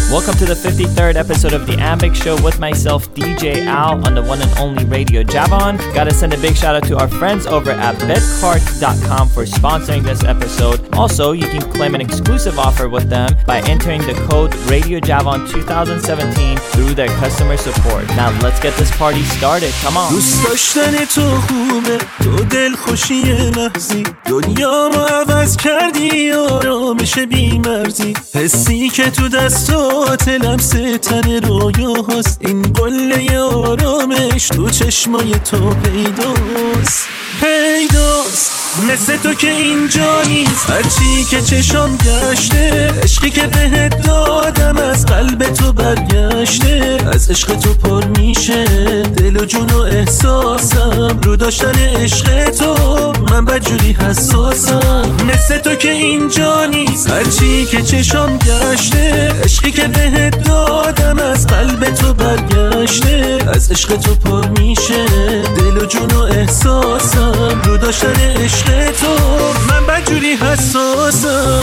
Welcome to the 53rd episode of The Ambic Show with myself, DJ Al, on the one and only Radio Javon. Gotta send a big shout out to our friends over at betcart.com for sponsoring this episode. Also, you can claim an exclusive offer with them by entering the code Radio Javon 2017 through their customer support. Now let's get this party started. Come on. دوست داشتن تو خوبه، تو دل خوشی لحظی، دنیا رو عوض کردی، آرامش بی‌مرزی، حسی که تو دستات لمس تن رویاست، این قله آرامش تو چشمای تو پیداست، مثل تو که اینجا نیست، هرچی که چشام گشته، عشقی که بهت دادم از قلب تو برگشته، از عشق تو پر میشه دل و جون و احساسم، رو داشتن عشق تو من بدجوری حساسم، مثل تو که اینجا نیست، هرچی که چشام گشته، عشقی که بهت دادم از قلب تو برگشته، از عشق تو پر میشه دل و جون و احساسم، رو داشتن عشق تو من بدجوری حساسم.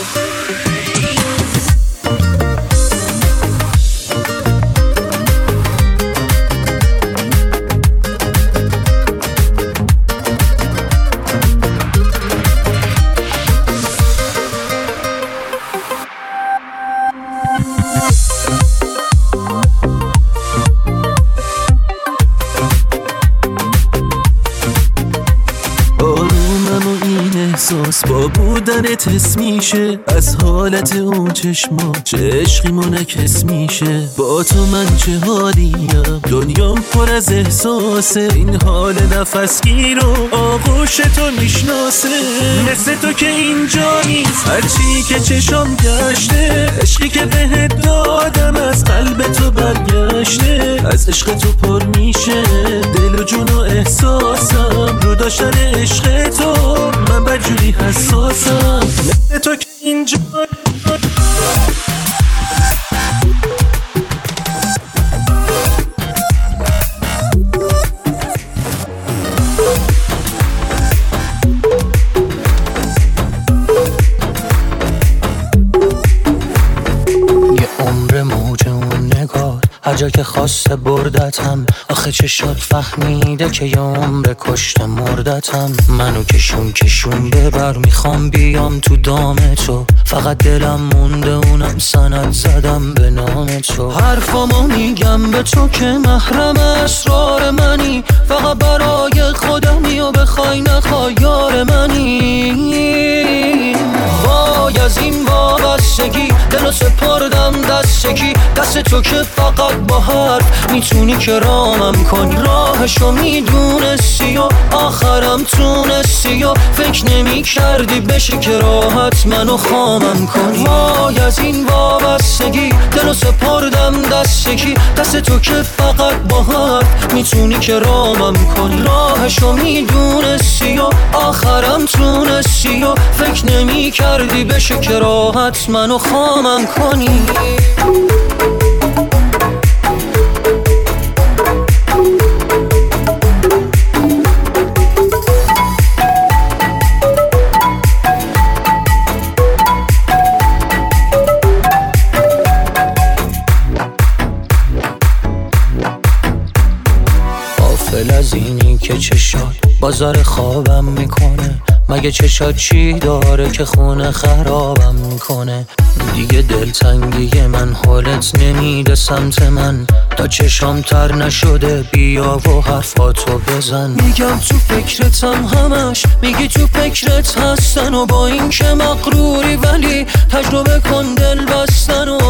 با بودنت حس میشه، از حالت اون چشما چه عشقی منعکس میشه، با تو من چه حالیم، دنیام پر از احساسه، این حال نفسگیر و آغوش تو میشناسه، مثل تو که اینجا نیست، هرچی که چشام گشته، عشقی که بهت دادم از قلب تو برگشته، از عشق تو پر میشه دل و جون و احساسم، رو داشتن عشق تو من بدجوری حساسم، مثل تو که اینجا هر جا که خواسته بردتم، آخه چشات فهمیده که یه عمر کشته مردتم، منو کشون ببر، میخوام بیام تو دام تو، فقط دلم مونده اونم سند زدم به نام تو، حرفامو میگم به تو که محرم اسرار منی، فقط برای خودمی و بخوای نخوای یار منی، وای از این وابستگی دلو سپردم دستگی، دست تو که فقط با حرف میتونی که رامم کنی، راهشو میدونستی و آخرم تونستی و فکر نمی کردی بشه که راحت منو خامم کنی، وای از این وابستگی دلو سپردم دستگی، دست تو که فقط با حرف میتونی که رامم کنی، راهشو میدونستی و آخرم تونستی و فکر نمی کردی بشه که راحت منو خامم کنی. غافل از اینی که چشات بازار خوابم میکنه، مگه چشات چی داره که خونه خرابم میکنه، دیگه دلتنگی من حالت نمیده سمت من، تا چشام تر نشده بیا و حرفاتو بزن، میگم تو فکرتم همش، میگی تو فکرت هستن و با این که مغروری ولی تجربه کن دل بستن و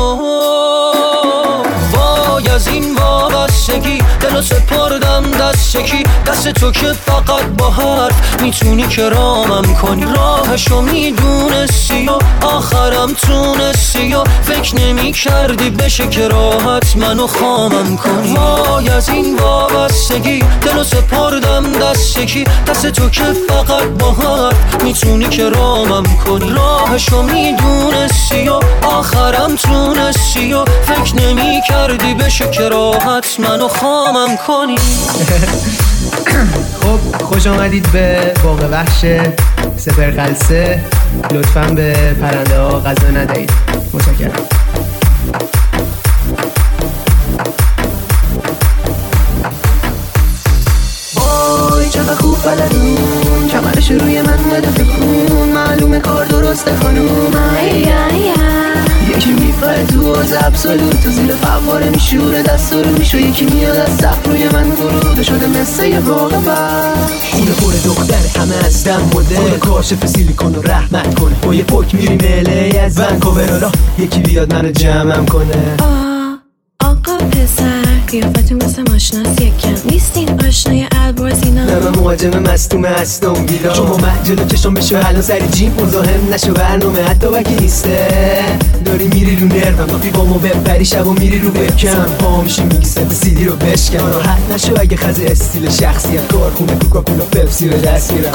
وای از این وابستگی دلو سپردم دستگی، دست تو که فقط با حرف میتونی که رامم کنی، راهشو میدونستی و آخرم تونستی و فکر نمی کردی بشه که راحت منو خامم کنی، وای از این وابستگی دلو سپردم دستگی، دست تو که فقط با حرف میتونی که رامم کنی، راهشو میدونستی و آخرم تونستی و فکر نمی کردی بشه که راحت منو خامم کنی. خب خوش آمدید به باغ وحش سپرخلسه، لطفاً به پرنده ها غذا ندهید، متشکرم. وای چقدر خوب بلدون کمرش روی من بده فکرون معلومه کار درسته خانوم یکی میپره تو آز ابسولوت تو زیر فواره میشوره دست رو میشو یکی میاد از سقف روی من فروده شده مثل یه واقع بخش خونه پر دختر همه از دم مدل کاشف سیلیکون رو رحمت کنه با یه پک میریم الی از ونکوور یکی بیاد منو جمعم کنه آقا پسر قیافتون مثل ماشناس یکم نیستین آشنای البرزینا نه من مهاجم مصدومه هستم بیدار شما جلو چشم بشو الان سری جیم مزاحم نشو برنامه حتی وکی نیسته داری میری رو نروم با پیبامو ببری شب و میری رو بکم پا میشی میگی ست سیدی رو بشکم راحت نشو اگه خز استیل شخصیت کارخونه کوکاکولا پپسی رو دست میرم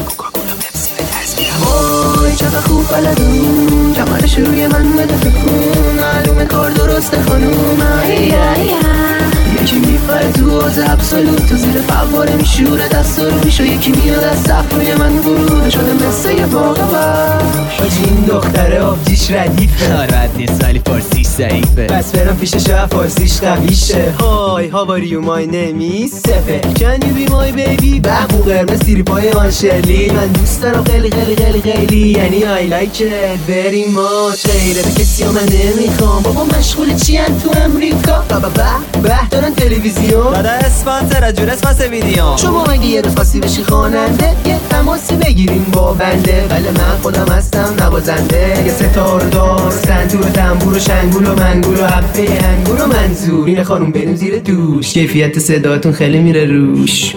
وای چقدر خوب بلدون کمرش روی من بده فکرون معلومه کار درسته خانوم یکی میپره تو آز ابسولوت تو زیر فواره میشوره دست رو میشو یکی میاد از سقف روی من فروده شده مثل یه واقع بخش حاجی این دختره آبجیش ردیفه رد نیست ولی فارسیش ضعیفه بس برم پیش شب فارسیش قویشه های how are you my name is سفه can you be my baby بخو قرمز سیری پای آنشلی من دوست دارم خیلی خیلی خیلی خیلی یعنی I like it very much غیره به کسی ها من نمیخوام بابا مشغول چی هم تو امریکا به دارن تلویزیون دادا اسپانسر جور اسپانس ویدیو شما اگه یه روز خواستی بشی خواننده یه تماسی بگیریم با بنده بله من خودم هستم نوازنده یه ستار دار سنتور و تنبور و شنگول و منگول و حبه انگور و منظور اینه خانوم بریم زیر دوش کیفیت صداتون خیلی میره روش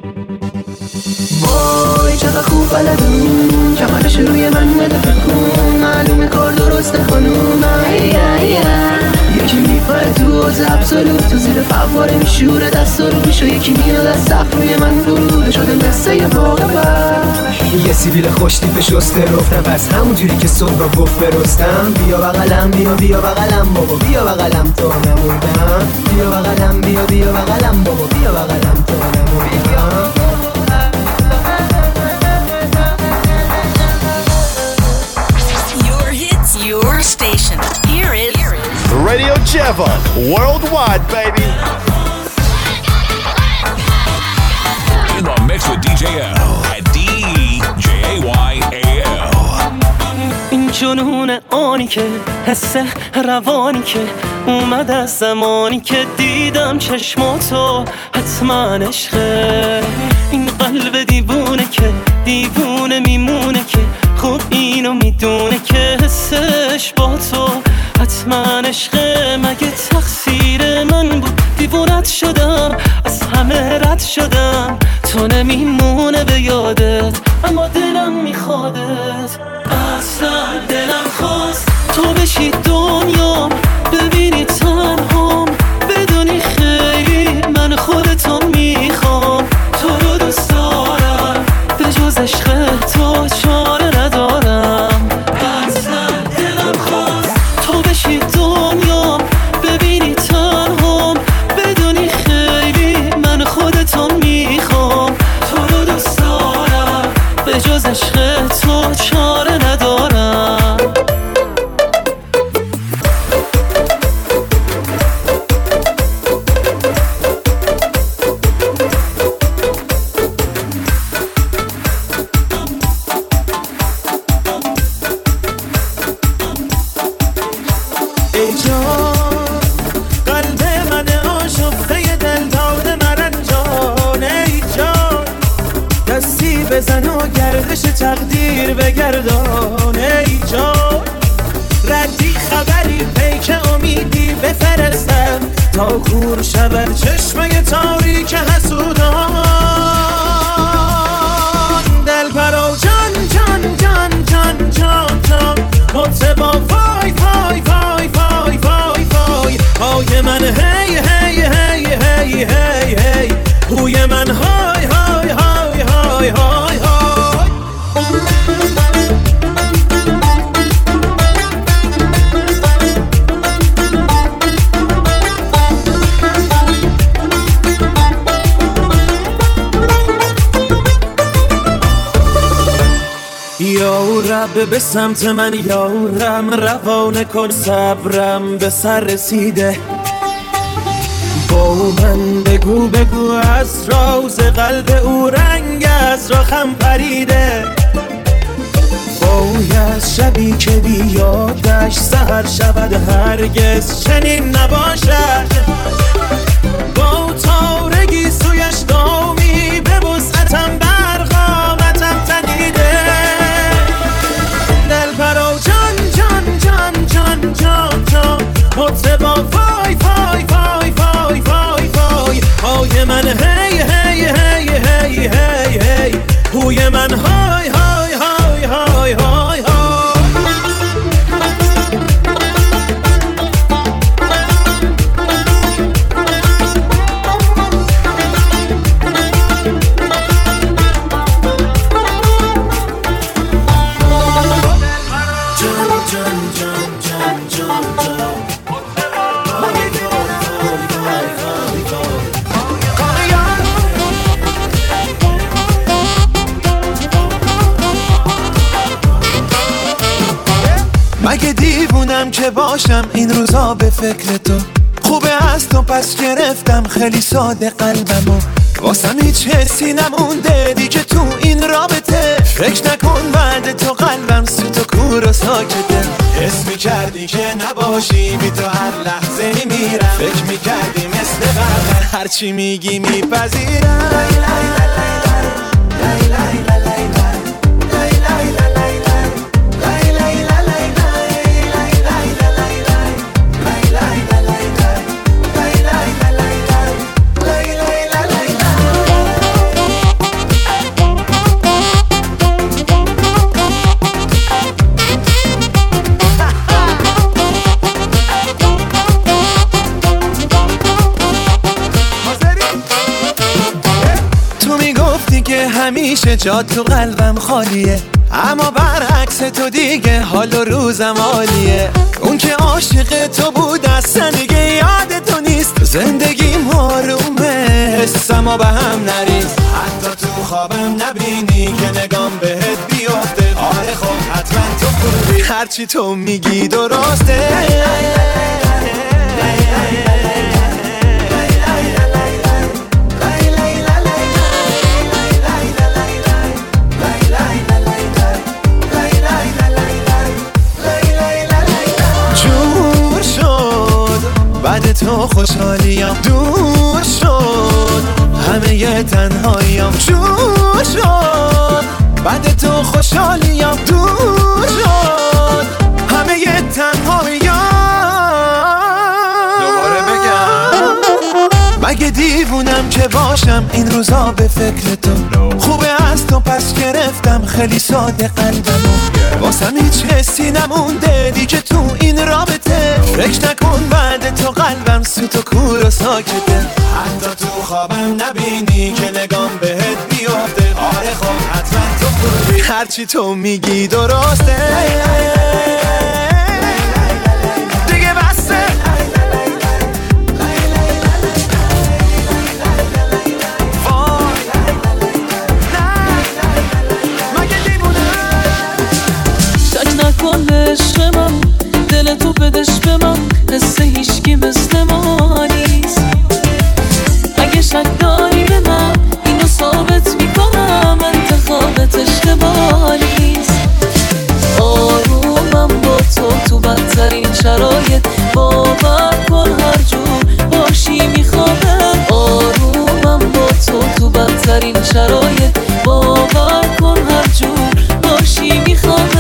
وای چقدر خوب بلدون کمرش روی من بده فکرون معلومه کار درسته خانوم یکی میپره تو آز ابسولوت تو زیر فواره میشوره دست رو میشو یکی میاد از سقف روی من فروده شده مثل یه واقع بخش یه سیبیل خوش تیپ شسته رفتم پس همونجوری که صبح را گفت برستم بیا بغلم بیا بغلم بابا بیا بغلم تا نموندم بیا بغلم بیا بغلم بابا بیا بغلم تا نموندم Your hits, your station. Here is Radio Javon, worldwide, baby. In the mix with DJ L at DJAYAL. این جنون آنی که حس روانی که اومد از زمانی که دیدم چشماتو حتما عشقه این قلب دیوونه که دیوونه میمونه که خوب اینو میدونه که حسش با تو حتما عشقه مگه تقصیر من بود دیوونت شدم از همه رد شدم تو نمیمونه به یادت اما دلم میخوادت اصلا دلم خواست تو بشی دنیا ببینی تنهام بدونی خیلی من خودتو میخوام تو رو دوست دارم به جز عشق تو چاره ندارم اصلا دلم خواست تو بشی دنیا ببینی تنهام بدونی خیلی من خودتو میخوام تو رو دوست دارم به جز عشق تو چاره ندارم ای جان قلب من آشفته دل داده مرنجان ای جان دستی بزن و گردش تقدیر بگردان ای جان ردی خبری پیک امیدی بفرستم تا کور شود چشمه تاریک حسودان دل پرو جان جان جان جان جان جان مطبا وای وای وای وای وای وای های من هی هی هی هی هی هی هوی من های های های های های های یا رب شب به سمت من یارم، روانه کن صبرم به سر رسیده. با من بگو بگو از راز قلب او رنگ از راخم پریده. باید شبی که بیادش سحر شود هرگز چنین نباشد. با تارگی سویش دامی به وسعتم برقامتم تنیده. دل پرو جان جان جان جان جان جان مطربا وای وای وای وای وای وای. های من هی هی هی هی هی هی هوی من های های های های های های. مگه دیوونم که باشم این روزا به فکر تو. خوبه از تو پس گرفتم خیلی ساده قلبمو. واسم هیچ حسی نمونده دیگه تو این رابطه. فکر نکن بعد تو قلبم سوت و کور و ساکته. حس میکردی که نباشی بی تو هر لحظه میمیرم. فکر میکردی مثل قبل هرچی میگی میپذیرم. همیشه جا تو قلبم خالیه، اما برعکس تو دیگه حال و روزم عالیه. اون که عاشق تو بود اصلا دیگه یاد تو نیست. زندگیم آرومه حسما به هم نریز. حتی تو خوابم نبینی که نگام بهت بیفته. آره خب حتما تو خوبی هرچی تو میگی درسته. بعد تو خوشحالیم دور شد، همه تنهاییم جور شد. بعد تو خوشحالیم دور شد، همه تنهاییم. دوباره بگم مگه دیوونم که باشم این روزا به فکر تو. خوبه از تو پس گرفتم خیلی ساده قلبمو. واسم هیچ حسی نمونده دیگه تو این رابطه. فکر نکن بعد تو قلبم سوت و کور و ساکته. حتی تو خوابم نبینی که نگام بهت بیفته. آره خب حتما تو خوبی هرچی تو میگی درسته. دیگه بسته. عشق من دل تو بدش به من، حس هیچکی مثل ما نیست. اگه شک داری به من اینو ثابت میکنم انتخابت اشتباه نیست. آرومم با تو بدترین شرایط، باور کن هر جور باشی میخوام. آرومم با تو بدترین شرایط، باور کن هر جور باشی میخوام.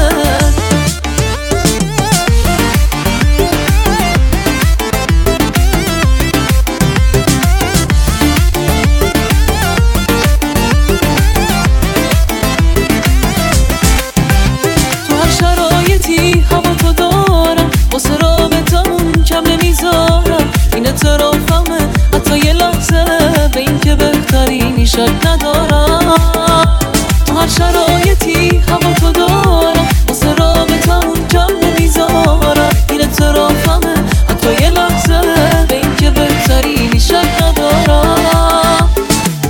شک ندارم تو هر شرایطی هوا تو دارم. واسه رابطمون جمع نمیذارم. این اعترافمه حتی یه لحظه به این که بهترینی شک ندارم.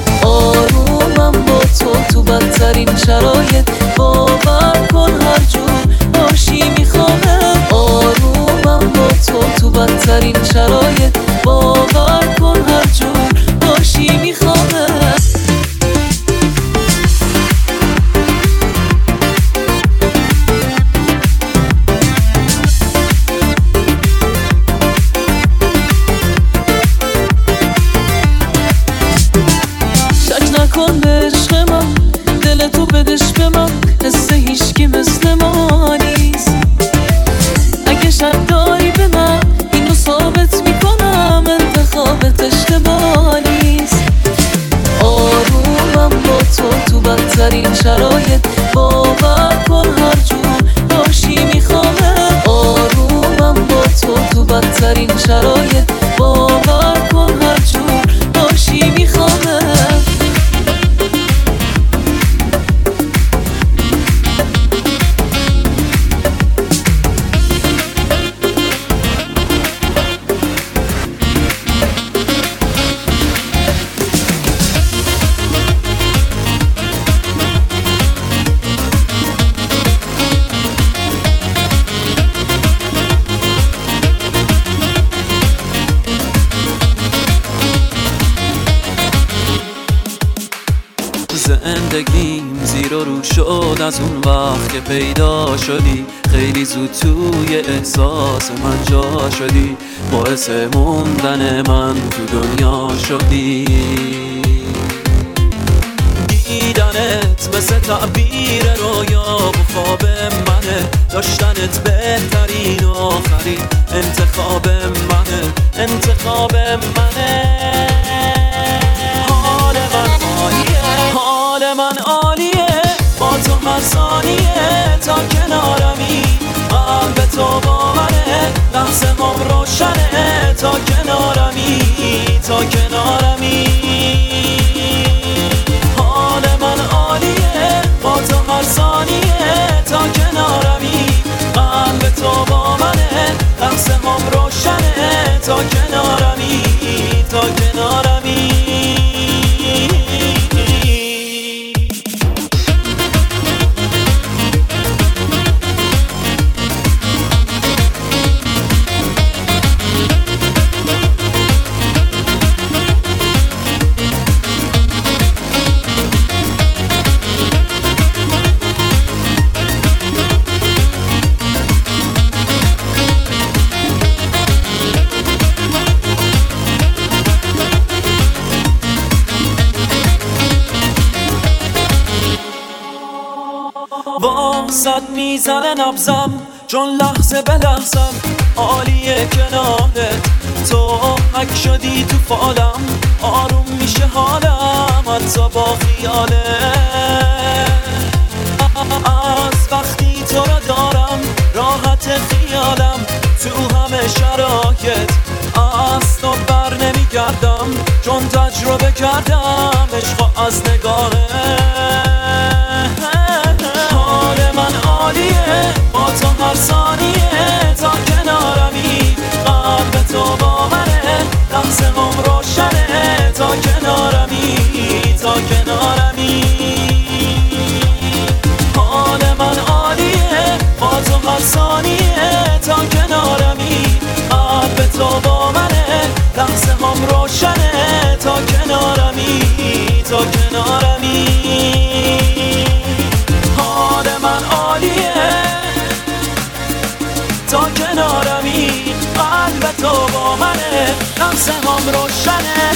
آرومم با تو بدترین شرایط، باور کن هر جور بدترین شرایط باور کن هر جور باشی میخوام نکن به عشق من دلتو بدش به من حس هیچکی مثل ما نیست اگه شک داری به من اینو ثابت میکنم انتخابت اشتباه نیست آرومم با تو بدترین شرایط باور کن هر جور باشی میخوامه آرومم با تو بدترین شرایط باور کن هر جور باشی میخوامه زندگیم زیر و رو شد از اون وقت که پیدا شدی خیلی زود توی احساس من جا شدی باعث موندن من تو دنیا شدی دیدنت مثل تعبیر رویا و خواب منه داشتنت بهترین و آخرین انتخاب منه انتخاب منه حال من عالیه با تو هر ثانیه تا کنارمی قلب تو با منه لحظه هم روشنه تا کنارمی تا کنارمی حال من عالیه با تو هر ثانیه تا کنارمی قلب تو با منه لحظه هم روشنه تا کنارمی تا کنارمی واسد میزنه نبزم چون لحظه به لحظم عالیه کنارت تو حک شدی تو فالم آروم میشه حالم حتی با خیاله از وقتی تو را دارم راحت خیالم تو همه شرایط از تو بر نمیگردم چون تجربه کردم عشق از نگاهه حال من عالیه با تو هر ثانیه تا کنارمی قلب تو با منه لحظه هم روشنه تا کنارمی تا کنارمی حال من عالیه با تو هر ثانیه تا کنارمی قلب تو با منه لحظه هم روشنه تا کنارمی تا کنارمی حال من عالیه تا کنارمی قلب تو با منه لحظه هم روشنه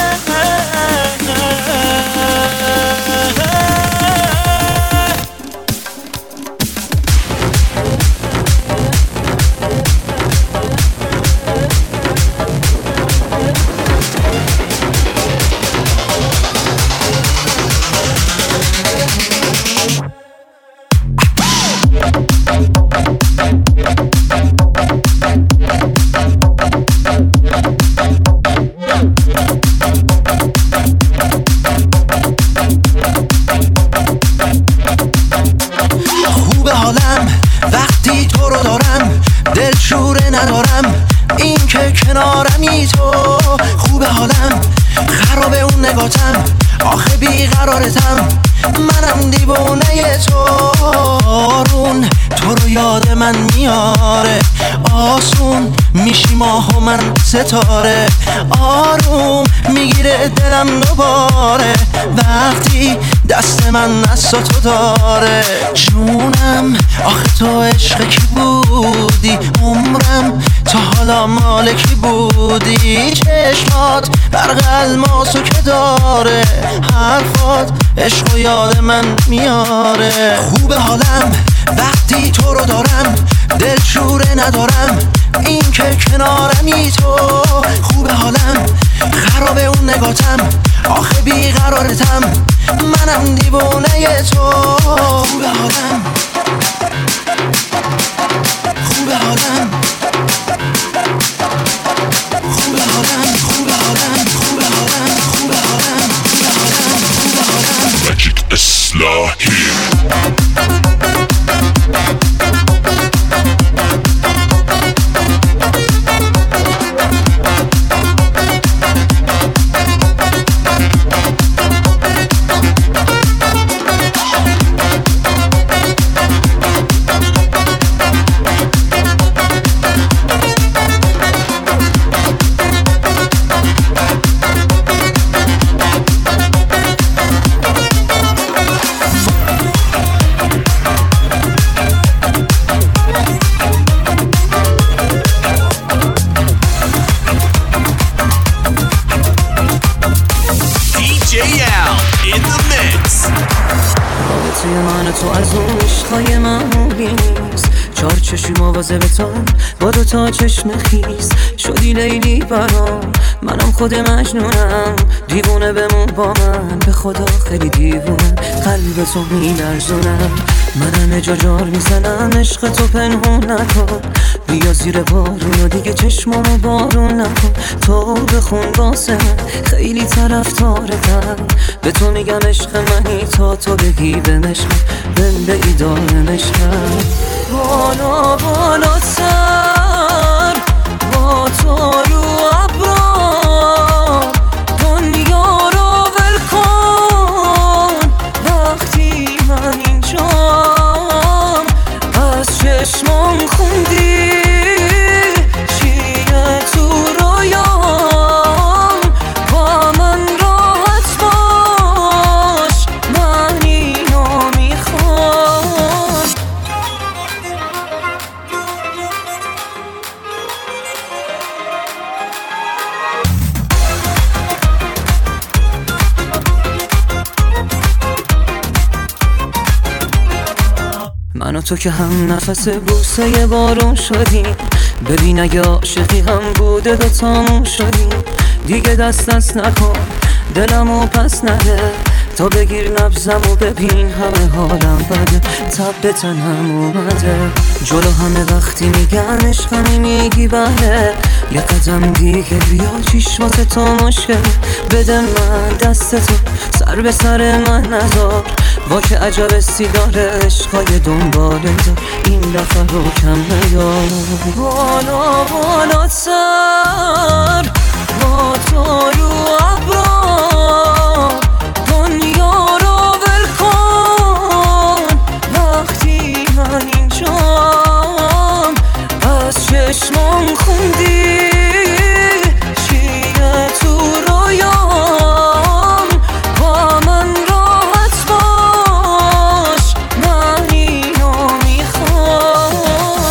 کنارمی تو خوب حالم خرابه اون نگاتم آخه بیقرارتم منم دیوونه تو آرون تو رو یاد من میاره آسون میشی ماه و من ستاره. آروم میگیره دلم دوباره وقتی دست من دست تو داره. جونم آخه تو عشق کی بودی، عمرم تا حالا مال کی بودی. چشمات برق الماسو که داره، حرفات عشق و یاد من میاره. خوب حالم وقتی تو رو دارم، دلشوره ندارم این که کنارمی تو. خوب حالم خرابه اون نگاتم، آخه بیقرارتم منم دیوانه تو. خوب حالم خوب حالم خوب حالم خوب حالم خوب حالم خوب حالم خوب حالم. Magic Islahi. تو از اون عشقای معمولی نیست. چار چشم مواظبتم با دو تا چشم خیس. شدی لیلی برام منم خود مجنونم، دیوونه بمون با من به خدا خیلی دیوونم. قلب تو میلرزونم منم جا جار میزنم، عشق تو پنهون نکن بیا زیر بارون و دیگه چشمامو بارون نکن. تو بخون واسه من خیلی طرفدارتم، به تو میگم عشق منی تا تو بگی بمشم بنده ای دارم عشقم. بالا بالا سر با تو رو ابرا، دنیا رو ول کن وقتی من اینجام. از چشمام خوندی چیه تو رویام، با من راحت باش من اینو میخوام. من و تو که هم نفس بوسه بارون شدیم، ببین اگه عاشقی هم بوده دوتامون شدیم. دیگه دست نکن دلمو پس نده، تا بگیر نبضم و ببین همه حالم بده. تب به تنم اومده جلو همه وقتی میگن عشقمی میگی بله. یه قدم دیگه بیا چشمات تو مشکل بده من دست تو، سر به سر من نذار. وا که عجب استیداره عشقای دنبال تو، این دفعه رو کم نیار. بالا بالا سر با تو رو ابرا، دنیا رو ول کن وقتی من اینجام. از چشمام خوندی چیه تو رویام، با من راحت باش من اینو میخوام.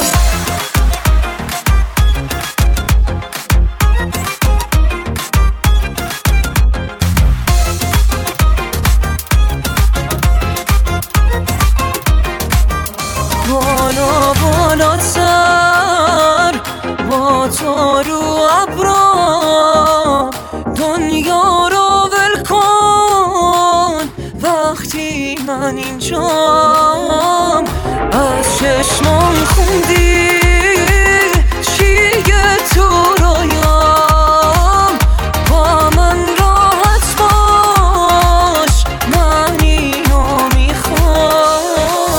بالا بالا سر با تو رو ابرا، دنیا رو ول کن وقتی من اینجام. از چشمام خوندی چیه تو رویام، با من راحت باش من اینو میخوام.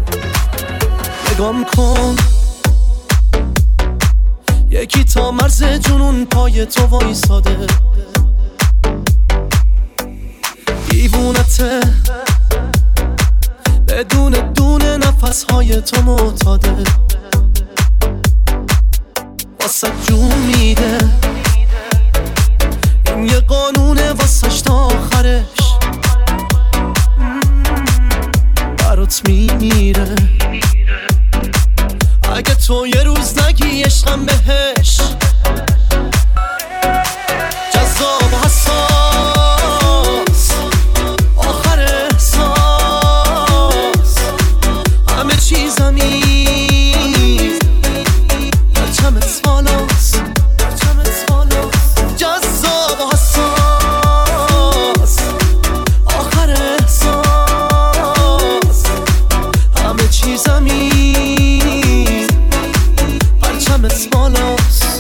نگام کن یکی تا مرز همه جنون پای تو وایساده، دیوونته بدون دونه نفسهای تو معتاده، واسه جون میده این یه قانونه واسش تا آخرش، برات میمیره اگه تو یه روز نگی عشقم بهش. جذاب و حساس آخر احساس، همه چیزم این پرچمت بالاست، جذاب و حساس آخر احساس، همه چیزم این پرچمت بالاست.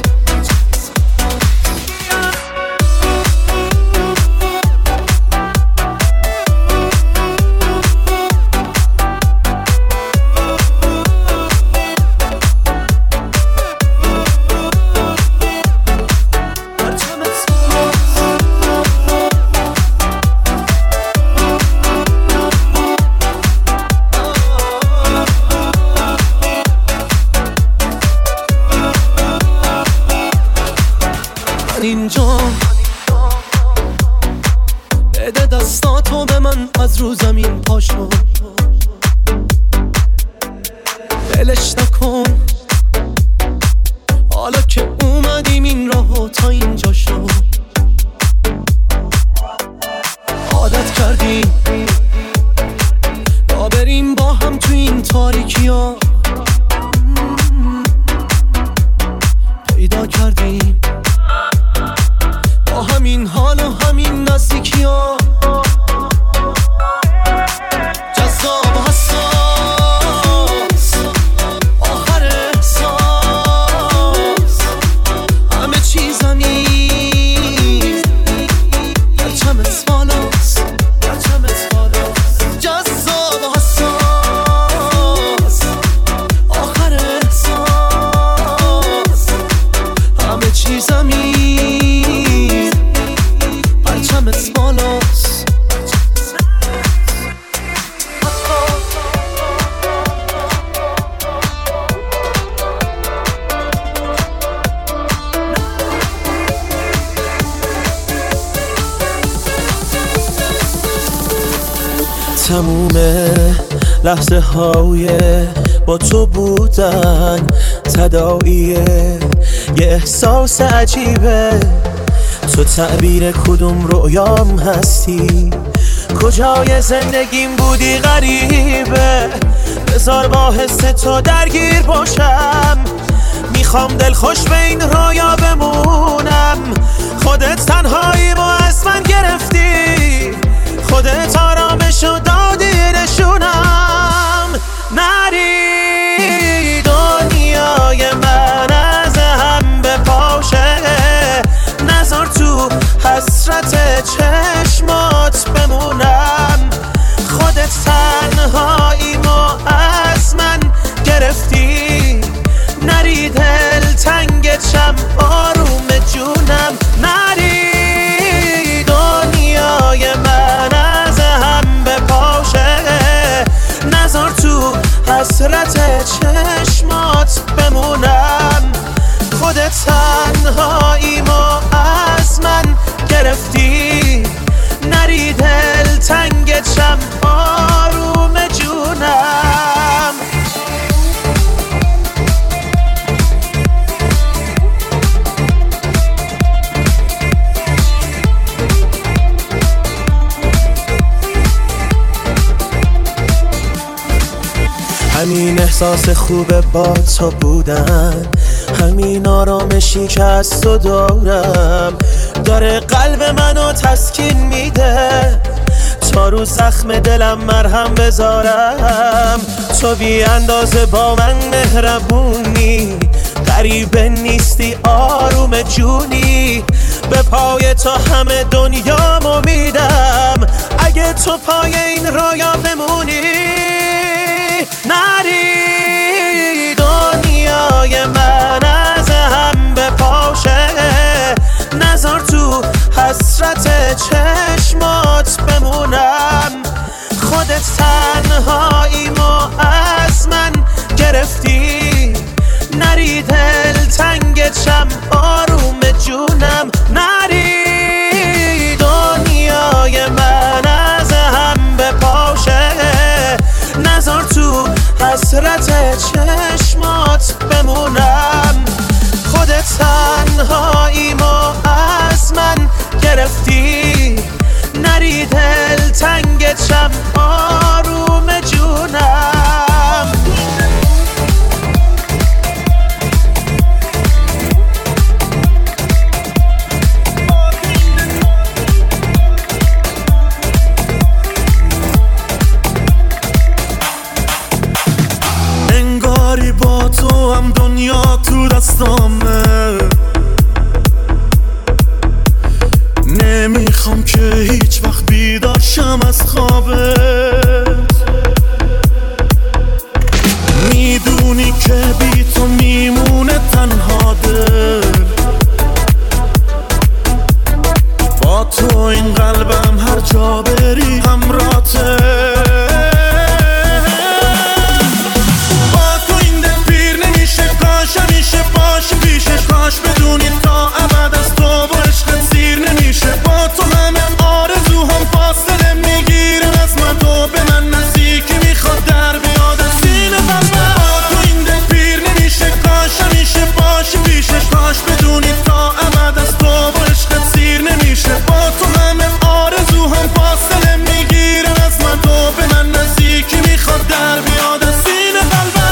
اینجا بده دستاتو به من، از رو زمین پاشو بلش نکن، حالا که اومدیم این راهو تا اینجا شو، عادت کردیم تا بریم با هم تو این تاریکی ها، پیدا کردیم با همین حال و همین نزدیکی ها، جذاب و حساس آخر احساس، همه چیزم این پرچمت بالاست، جذاب و حساس آخر احساس، همه چیزم این پرچمت بالاست. تموم لحظه های با تو بودن تداعیه، یه احساس عجیبه، تو تعبیر کدوم رویام هستی، کجای زندگیم بودی غریبه، بذار با حس تو درگیر باشم، میخوام دلخوش به این رویا بمونم، خودت تنهاییمو از من گرفتی، خودت آرامشو دادی نشونم، نری دنیای من از هم بپاشه، نذار تو حسرت چشمات بمونم، خودت تنهاییمو از من گرفتی، نری دل تنگت شم آروم جونم، نری دنیای من از هم بپاشه، نذار تو حسرت چشمات بمونم، خودت تنهاییمو از من گرفتی، نری دل تنگت شم آروم جونم. همین احساس خوبه با تو بودن، همین آرامشی که از تو دارم، داره قلب منو تسکین میده، تا رو زخم دلم مرهم بذارم، تو بی اندازه با من مهربونی، غریبه نیستی آروم جونی، به پای تو همه دنیامو میدم، اگه تو پای این رویا بمونی، نری دنیای من از هم بپاشه، چشمات بمونم. خودت تنهاییمو از من گرفتی، نری دلتنگتم آروم جونم، نری دنیای من از هم بپاشه، نذار تو حسرت چشمات بمونم. خودت تنهاییمو از من گرفتی، نری دلتنگتم آروم جونم. انگاری با تو هم دنیا تو دستامه، نمیخوام که هیچ وقت بیدار شم از خوابت. میدونی که بی تو میمونه تنها دل، با تو این قلبم هر جا بری همراته. همیشه باشی پیشش، کاش بدونی تا ابد از تو و عشقت سیر نمیشه. با تو همه آرزوهم فاصله میگیرن از من، تو به من نزدیکی میخواد در بیاد از سینه قلبم. با تو این دل پیر نمیشه، کاش همیشه باشی پیشش، کاش بدونی تا ابد از تو و عشقت سیر نمیشه. با تو همه آرزوهم فاصله میگیرن از من، تو به من نزدیکی میخواد در بیاد از سینه قلبم.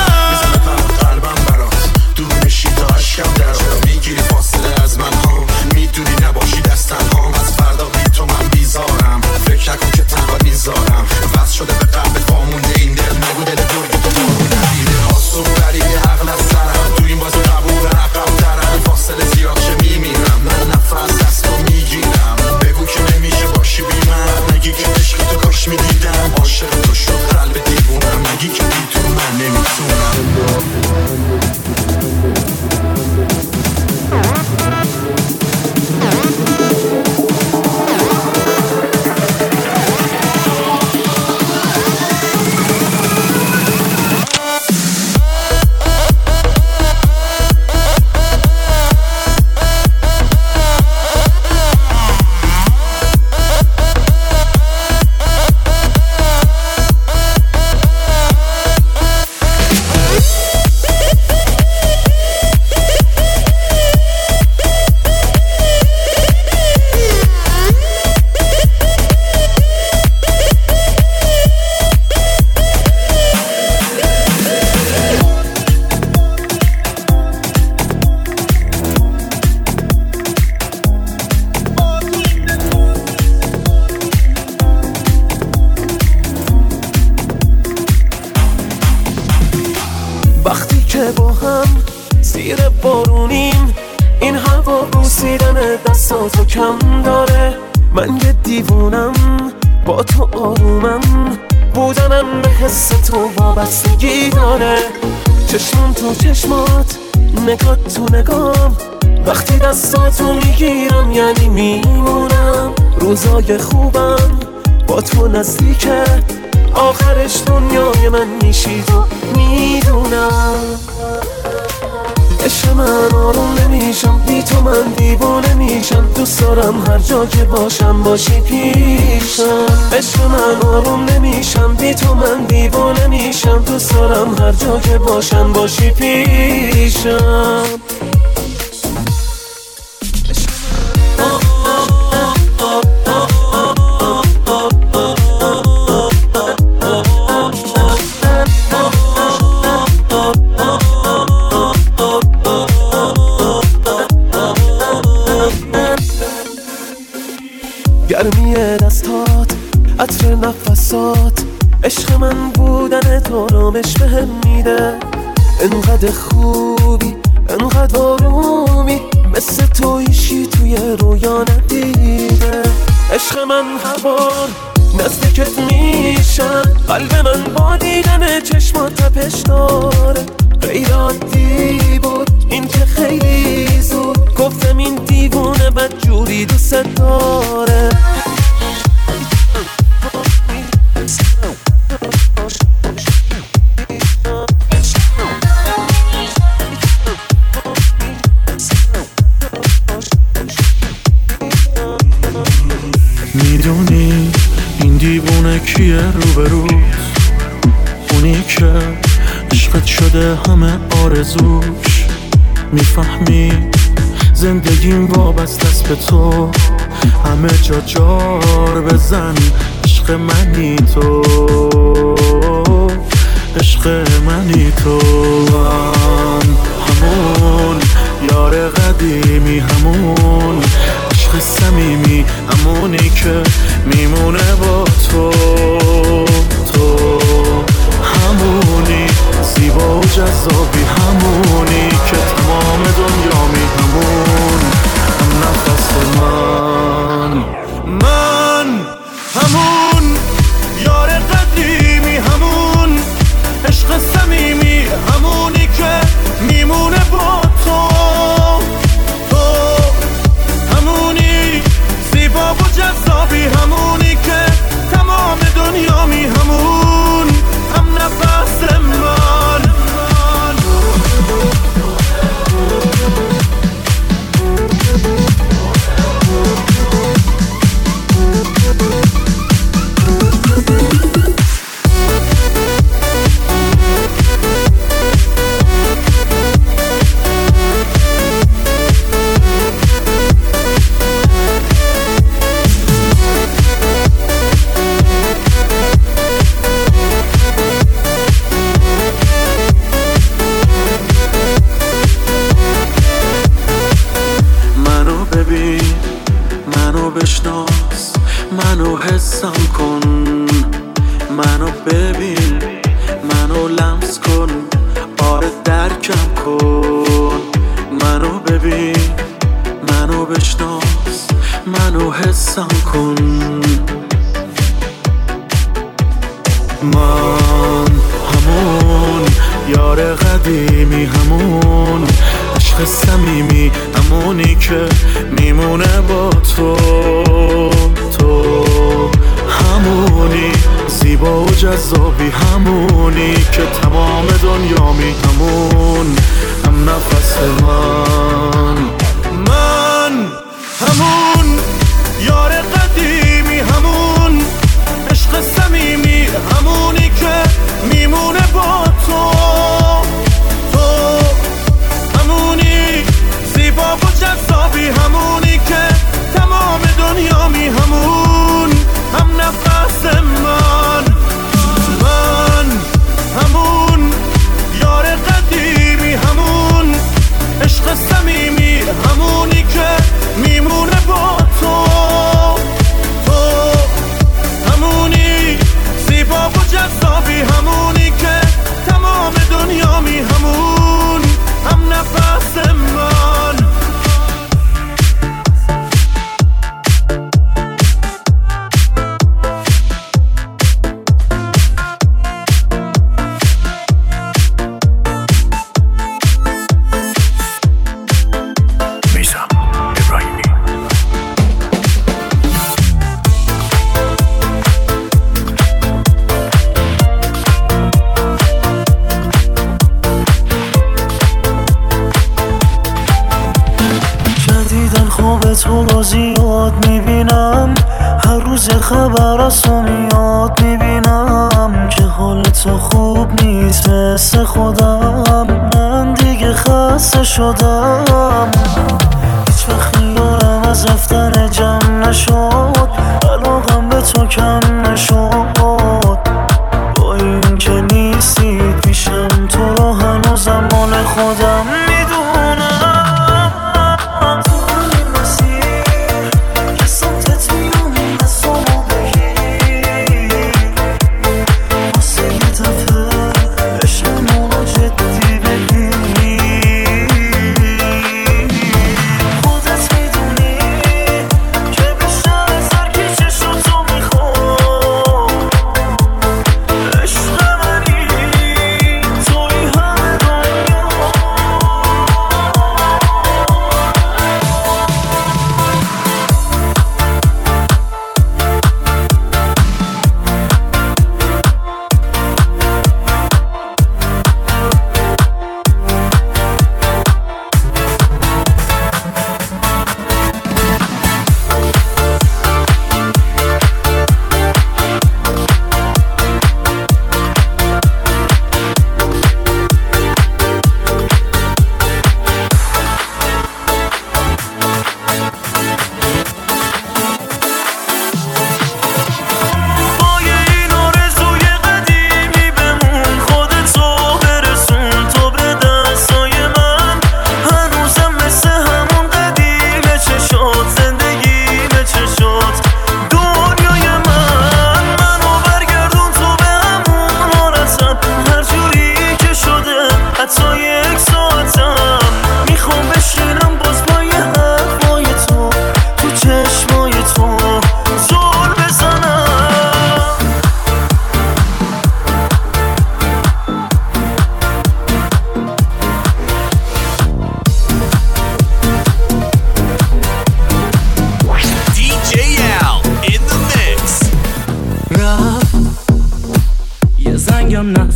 کم در میگیری فاصله از من ها، میدونی نباشی دستم ها، از فردا بی تو من بیزارم. فکر نکن که تنها میذارم، وصل شده به قلبت وامونده این دل، نگو دل درگی تو بارو ندیده. آسون بریده عقل از سرم، تو این بازی قبول رقم درم، فاصله زیاد چه میمیرم، من نفس دست رو میگیرم. بگو که نمیشه باشی بی من، نگی که عشق تو کاش میدیدم، عاشق تو شد قلب دیوونم، نگی که بی تو من نمیتونم. دستاتو کم داره، من یه دیوونم با تو آرومم، بودنم به حس تو وابستگی داره. چشمم تو چشمات، نگاه تو نگام، وقتی دستاتو میگیرم یعنی میمونم. روزای خوبم با تو نزدیکه، آخرش دنیای من میشی تو میدونم. عشق من آروم نمیشم، بی تو من دیوانه میشم، دوست دارم هر جا که باشم باشی پیشم. عشق من آروم نمیشم، بی تو من دیوانه میشم، دوست دارم هر جا که باشم باشی پیشم. گرمی دستات، عطر نفسات، عشق من بودن تو رامش بهم میده. انقدر خوبی، انقدر آرومی، مثل تو هیچی توی رویا ندیده. عشق من هوار نزدیکت میشم، قلب من با دیدن چشمات تپش داره. غیر عادی بود این که خیلی زود گفتم این دیوونه بدجوری دوست داره. میدونی این دیوونه کیه روبروت؟ اونی که عشقت شده همه آرزوش. میفهمی زندگیم وابسته است به تو، همه جا جار بزن عشق منی تو، عشق منی تو. من همون یار قدیمی، همون عشق صمیمی، همونی که میمونه با تو. تو همونی زیبا و جذابی، همونی که تمام دنیامی، همون هم نفس من همون یار قدیمی، همون عشق صمیمی، همونی که میمونه با تو. تو همونی زیبا و جذابی، همونی که تمام دنیامی، همون هم نفس من. بشناس منو، حسم کن منو، ببین منو، لمس کن آره درکم کن. منو ببین منو بشناس منو، حسم کن. من همون یار قدیمی، همون عشق صمیمی، همونی که میمونه با تو. تو همونی زیبا و جذابی، همونی که تمام دنیامی، همون هم نفس من همون یار قدیمی، همون عشق صمیمی، همونی که میمونه با تو. تو همونی زیبا و جذابی، همونی که تمام دنیامی، همون هم نفس من همون یار قدیمی، همون عشق صمیمی، همونی که میمونه با تو. تو همونی زیبا و جذابی، همونی که تمام دنیامی، همون هم نفس من. تو رو زیاد میبینم، هر روز خبر از تو میاد میبینم که حال تو خوب نیست مثل خودم. من دیگه خسته شدم، هیچ وقت خیالم از رفتن جمع نشد، علاقم به تو کم نشد. با این که نیستی پیشم، تو رو هنوزم مال خودم میدونم. خودت میدونی که بیشتر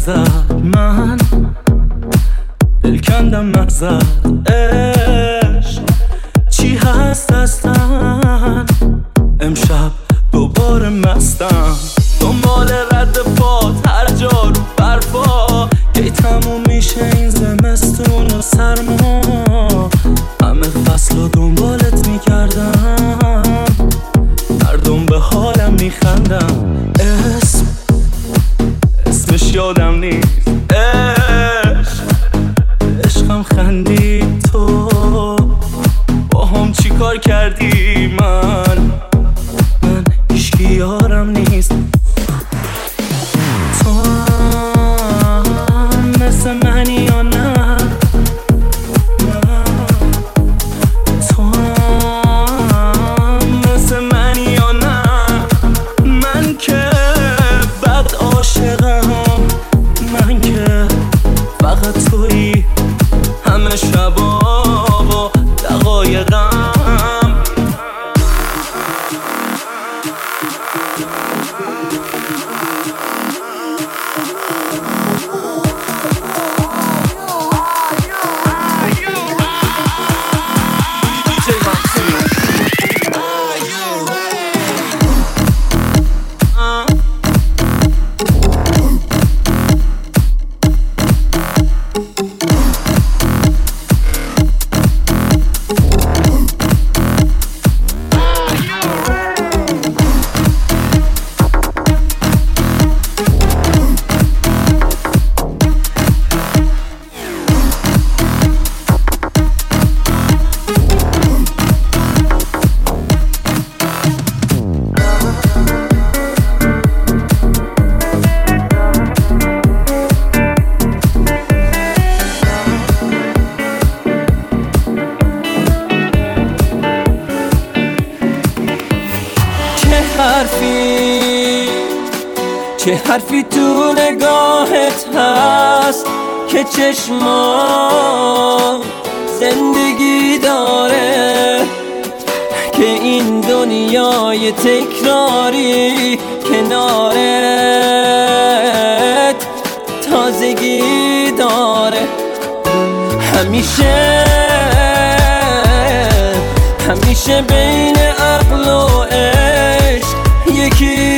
زد من دل کندم مغزت عشق چی هست اصلا امشب دوباره مستم دنبال رد پات هر جا رو برفا کی تموم میشه این زمستون و سرما همه فصل رو دنبالت میکردم مردم به حالم میخندم اسمش یادم نیست عشقم خندید تو با هم چی کار کردی من هیچکی یارم نیست تو مثل منی یا نه تو مثل منی یا نه من که بد عاشقم من که فقط تویی همه شبا و دقایقم چه حرفی تو نگاهت هست که چشما زندگی داره که این دنیای تکراری کنارت تازگی داره همیشه بین عقل و عشق یکی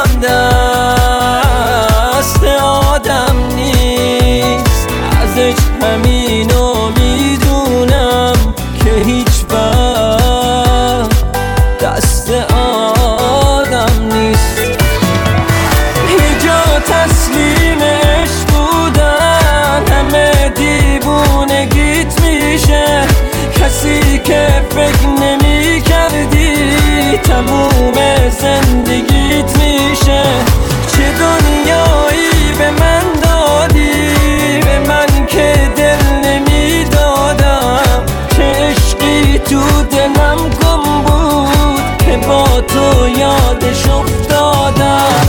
همدست آدم نیست ازش همینو میدونم که هیچ وقت دست آدم نیست یه جا تسلیم عشق بودن همه دیوونگیت میشه کسی که فکر نمی کردی تموم زندگیت میشه چه دنیایی به من دادی به من که دل نمیدادم چه عشقی تو دلم گم بود که با تو یادش افتادم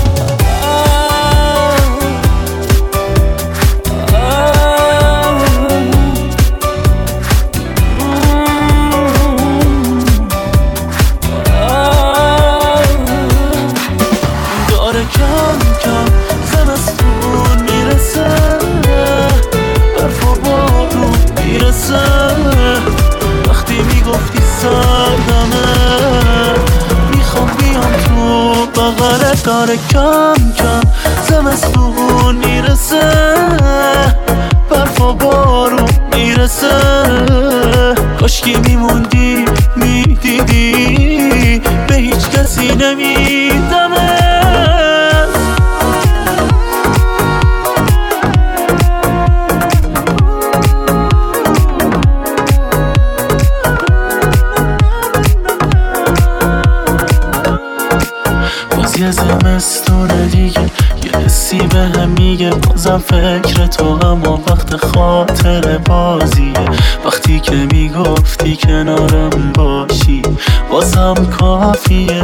وقتی میگفتی سردمه میخوام بیام تو بغلت داره کم کم زمستون میرسه برف و بارون میرسه کاشکی میموندی میدیدی به هیچ کسی نمیدمه یه زمستونه دیگه یه حسی به هم میگه بازم فکر تو اما وقت خاطر بازیه وقتی که میگفتی کنارم باشی بازم کافیه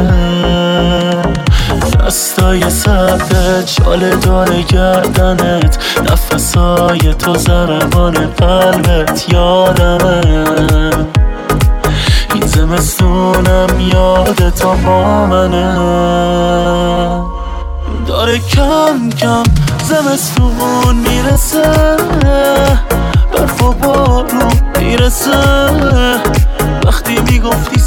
دستای سردت شال داره گردنت نفسای تو ضربان قلبت یادمه این زمستونم یاد تو با منه داره کم کم زمستون میرسه برف و بارون میرسه وقتی میگفتی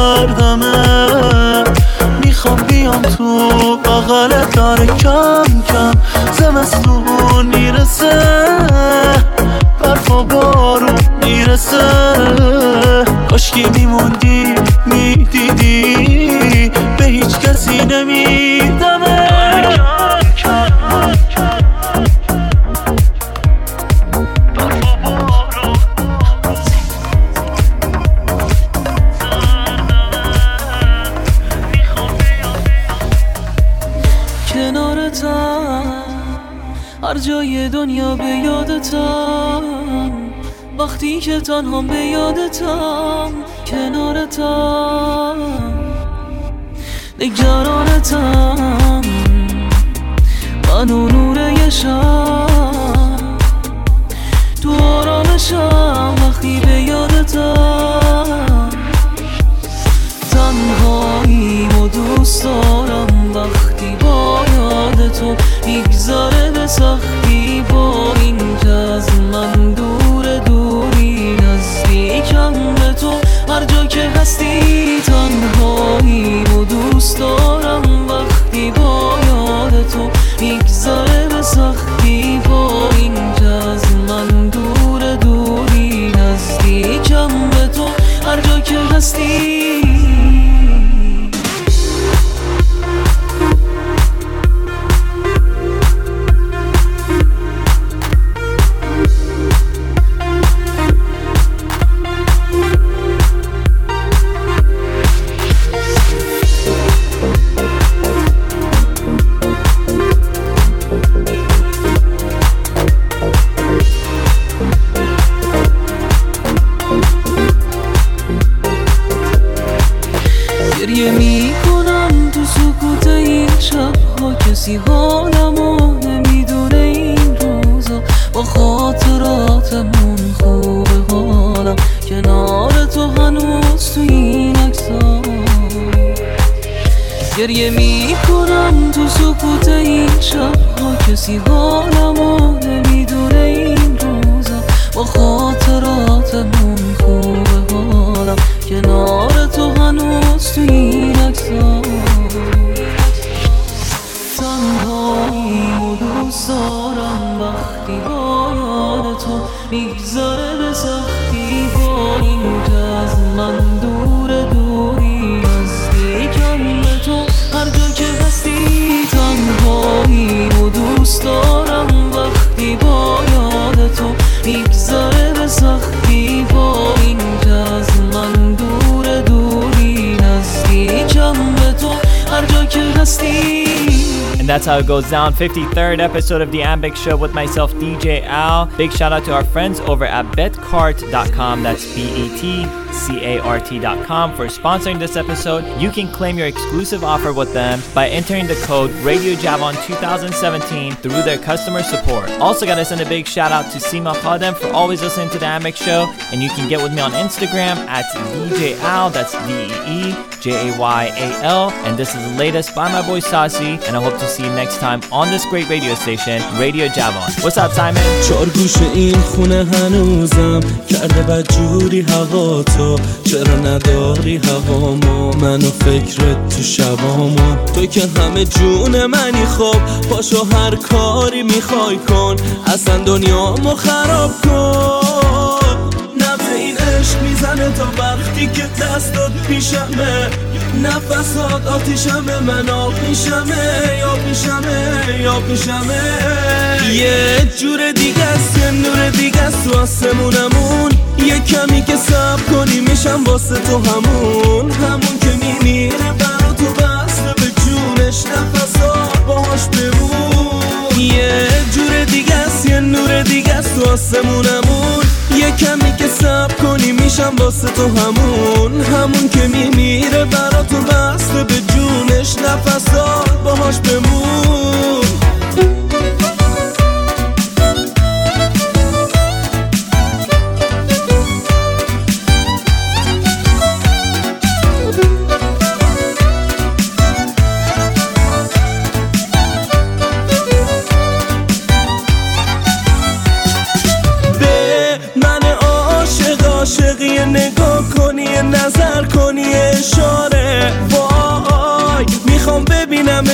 سردمه میخوام بیام تو بغلت داره کم کم زمستون میرسه برف و بارون میرسه کاشکی میموندی میدیدی به هیچ کسی نمیدمه هر جای دنیا به یادتم وقتی که تنهام به یادتم کنارتم نگرانتم من و نور یه شب تو آرامشم وقتی به یادتم تنهاییم و دوست دارم وقتی با یاد تو میگذاره به سختی با این که از من دوری نزدیکم به تو هر جا که هستی تنهاییم و دوست دارم وقتی با یاد تو میگذاره به سختی با این که از من دوری نزدیکم به تو هر جا که هستی کسی حالمو نمیدونه این روزا با خاطراتمون خوبه حالم کنار تو هنوز تو این عکسا گریه میکنم تو سکوت این شبها کسی حالمو نمیدونه این روزا با خاطراتمون خوبه حالم کنار تو هنوز تو این عکسا تنهاییم و دوست دارم وقتی با یاد تو میگذاره به سختی با این که از من دوری نزدیکم به تو هر جا که هستی تنهاییم و دوست دارم وقتی با یاد تو میگذاره به سختی با این که از من دوری نزدیکم به تو هر جا که هستی. And that's how it goes down. 53rd episode of The Ambic Show with myself, DJ Al. Big shout out to our friends over at betcart.com. That's BETCART.com for sponsoring this episode. You can claim your exclusive offer with them by entering the code RadioJavon2017 through their customer support. Also gotta send a big shout out to Sima Khadem for always listening to The Ambic Show. And you can get with me on Instagram at DJ Al. That's DEEJAYAL. And this is the latest by my boy Sasi. And I hope to see you next time on this great radio station, Radio Javon. What's up, Simon? چار گوش این خونه هنوزم کرده بدجوری هوا تو چرا نداری هوامو منو فکرت تو شبامو تو که همه جون منی خب پاشو هر کاری میخوای کن اصلا دنیامو خراب کن نبض این عشق میزنه تا وقتی که دستات پیشمه نفسات آتیشمه من آب میشمه یا پیشمه یه جور دیگه است یه نور دیگه است تو آسمونمون یه کمی که صبر کنی میشم واسه تو همون که میمیره برا تو بسته به جونش نفسات باهاش بمون یه جور دیگه است یه نور دیگه است تو آسمونمون یه کمی که صبر کنی میشم واسه تو همون که میمیره برا تو بسته به جونش نفسات باهاش بمون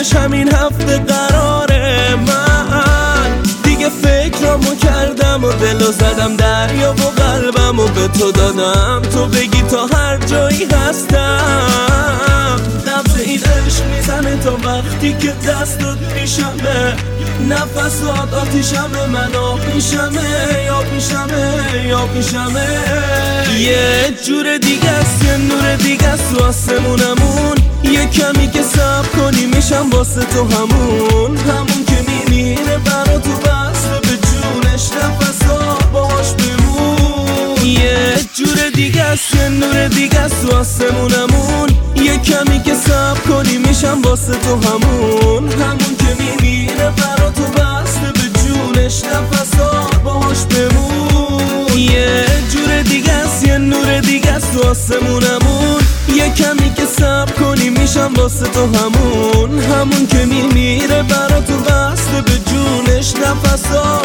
آخرش همین هفته قراره. من دیگه فکرامو کردم و دلو زدم دریا و قلبمو به تو دادم، تو بگی تا هر جایی هستم. نبض این عشق میزنه تا وقتی که دستت میشمه، نفسات آتیشمه، من آب میشمه، آب میشمه، آب میشمه. یه جور دیگه است، یه نور دیگه است تو آسمونمون، یه کمی که صبر کنی میشم واسه تو همون که میمیره برا تو بسته به جونش، نفسا باهاش بمون. یه جور دیگه است، یه نور دیگه است تو آسمونمون، یه کمی که صبر کنی میشم واسه تو همون که میمیره برا تو بسته به جونش، نفسا باهاش بمون. یه جور دیگه است، یه نور دیگه است تو آسمونمون، یه کمی که صبر کنی میشم واسه تو همون که میمیره برا تو بسته به جونش، نفسا